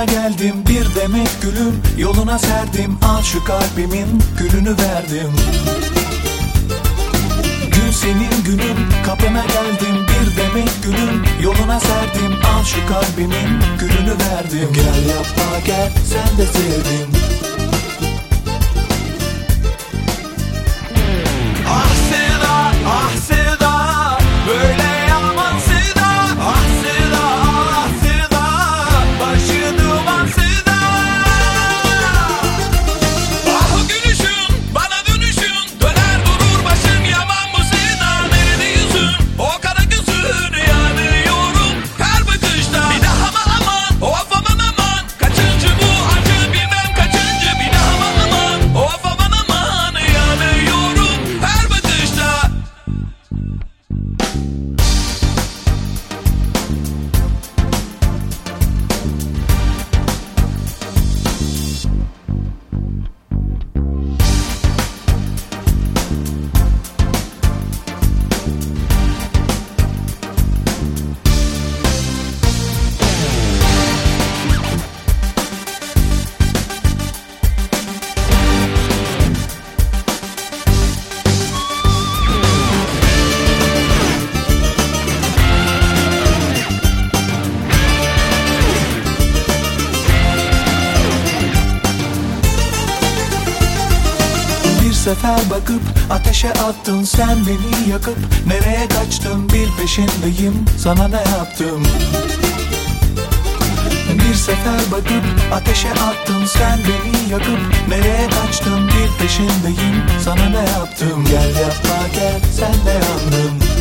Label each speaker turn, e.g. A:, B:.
A: Kapına geldim bir demet gülüm, yoluna serdim, al şu kalbimin gülünü verdim. Gün senin günün, kapına geldim bir demet gülüm, yoluna serdim, al şu kalbimin gülünü verdim. Gel yapma gel, sen de sevdim.
B: Ah Seda, ah Seda, böyle yaman Seda. Ah Seda, ah Seda, başı duman Seda. Ah o gülüşün, bana dönüşün, döner durur başım, yaman bu Seda. Nerede yüzün, o kara gözün, yanıyorum her bakışta. Bir daha mı aman, of aman aman, kaçıncı bu acı bilmem kaçıncı. Bir daha mı aman, of aman aman, yanıyorum her bakışta.
A: Bir sefer bakıp ateşe attın sen beni yakıp, nereye kaçtın bil peşindeyim, sana ne yaptım? Bir sefer bakıp ateşe attın sen beni yakıp, nereye kaçtın bil peşindeyim, sana ne yaptım? Gel yapma gel, sen de yandın.